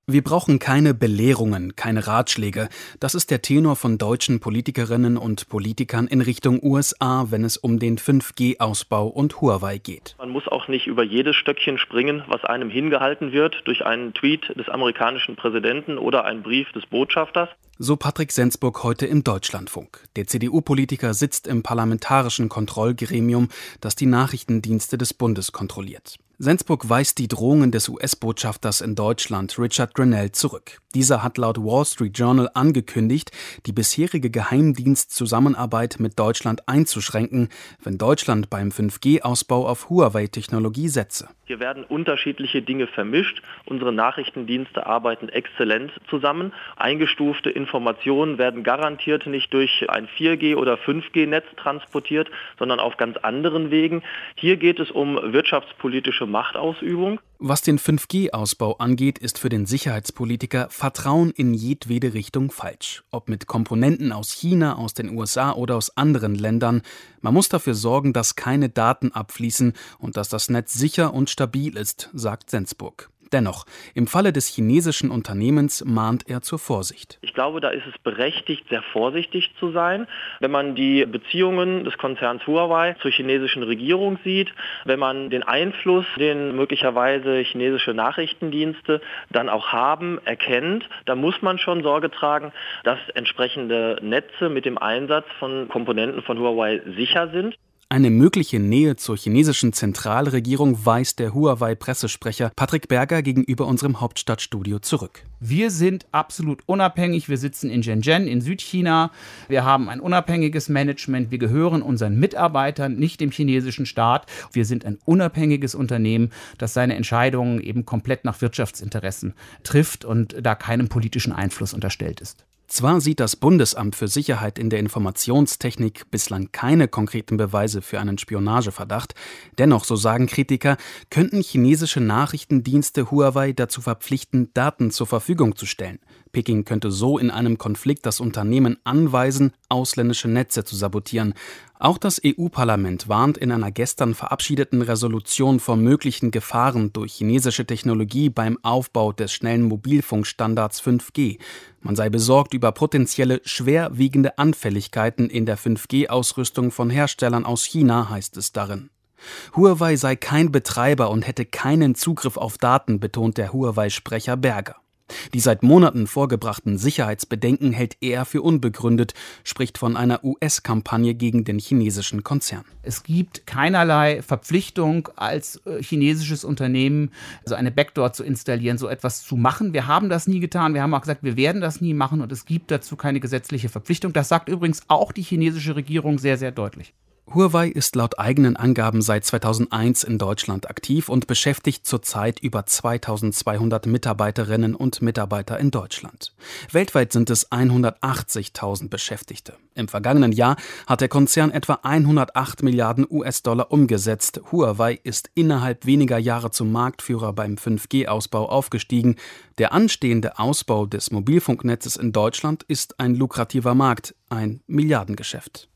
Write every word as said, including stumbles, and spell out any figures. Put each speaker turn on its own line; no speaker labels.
Wir brauchen keine Belehrungen, keine Ratschläge. Das ist der Tenor von deutschen Politikerinnen und Politikern in Richtung U S A, wenn es um den fünf G Ausbau und Huawei geht.
Man muss auch nicht über jedes Stöckchen springen, was einem hingehalten wird durch einen Tweet des amerikanischen Präsidenten oder einen Brief des Botschafters.
So Patrick Sensburg heute im Deutschlandfunk. Der C D U-Politiker sitzt im parlamentarischen Kontrollgremium, das die Nachrichtendienste des Bundes kontrolliert. Sensburg weist die Drohungen des U S-Botschafters in Deutschland, Richard Grenell, zurück. Dieser hat laut Wall Street Journal angekündigt, die bisherige Geheimdienstzusammenarbeit mit Deutschland einzuschränken, wenn Deutschland beim fünf G Ausbau auf Huawei-Technologie setze.
Hier werden unterschiedliche Dinge vermischt. Unsere Nachrichtendienste arbeiten exzellent zusammen. Eingestufte Informationen werden garantiert nicht durch ein vier G- oder fünf G Netz transportiert, sondern auf ganz anderen Wegen. Hier geht es um wirtschaftspolitische Machtausübung.
Was den fünf G Ausbau angeht, ist für den Sicherheitspolitiker Vertrauen in jedwede Richtung falsch. Ob mit Komponenten aus China, aus den U S A oder aus anderen Ländern. Man muss dafür sorgen, dass keine Daten abfließen und dass das Netz sicher und stabil ist, sagt Sensburg. Dennoch, im Falle des chinesischen Unternehmens mahnt er zur Vorsicht.
Ich glaube, da ist es berechtigt, sehr vorsichtig zu sein. Wenn man die Beziehungen des Konzerns Huawei zur chinesischen Regierung sieht, wenn man den Einfluss, den möglicherweise chinesische Nachrichtendienste dann auch haben, erkennt, dann muss man schon Sorge tragen, dass entsprechende Netze mit dem Einsatz von Komponenten von Huawei sicher sind.
Eine mögliche Nähe zur chinesischen Zentralregierung weist der Huawei-Pressesprecher Patrick Berger gegenüber unserem Hauptstadtstudio zurück.
Wir sind absolut unabhängig. Wir sitzen in Shenzhen in Südchina. Wir haben ein unabhängiges Management. Wir gehören unseren Mitarbeitern, nicht dem chinesischen Staat. Wir sind ein unabhängiges Unternehmen, das seine Entscheidungen eben komplett nach Wirtschaftsinteressen trifft und da keinem politischen Einfluss unterstellt ist.
Zwar sieht das Bundesamt für Sicherheit in der Informationstechnik bislang keine konkreten Beweise für einen Spionageverdacht, dennoch, so sagen Kritiker, könnten chinesische Nachrichtendienste Huawei dazu verpflichten, Daten zur Verfügung zu stellen. Peking könnte so in einem Konflikt das Unternehmen anweisen, ausländische Netze zu sabotieren. Auch das E U-Parlament warnt in einer gestern verabschiedeten Resolution vor möglichen Gefahren durch chinesische Technologie beim Aufbau des schnellen Mobilfunkstandards fünf G. Man sei besorgt über potenzielle schwerwiegende Anfälligkeiten in der fünf G Ausrüstung von Herstellern aus China, heißt es darin. Huawei sei kein Betreiber und hätte keinen Zugriff auf Daten, betont der Huawei-Sprecher Berger. Die seit Monaten vorgebrachten Sicherheitsbedenken hält er für unbegründet, spricht von einer U S-Kampagne gegen den chinesischen Konzern.
Es gibt keinerlei Verpflichtung als chinesisches Unternehmen, so eine Backdoor zu installieren, so etwas zu machen. Wir haben das nie getan. Wir haben auch gesagt, wir werden das nie machen und es gibt dazu keine gesetzliche Verpflichtung. Das sagt übrigens auch die chinesische Regierung sehr, sehr deutlich.
Huawei ist laut eigenen Angaben seit zweitausendeins in Deutschland aktiv und beschäftigt zurzeit über zweitausendzweihundert Mitarbeiterinnen und Mitarbeiter in Deutschland. Weltweit sind es hundertachtzigtausend Beschäftigte. Im vergangenen Jahr hat der Konzern etwa hundertacht Milliarden U S-Dollar umgesetzt. Huawei ist innerhalb weniger Jahre zum Marktführer beim fünf G Ausbau aufgestiegen. Der anstehende Ausbau des Mobilfunknetzes in Deutschland ist ein lukrativer Markt, ein Milliardengeschäft.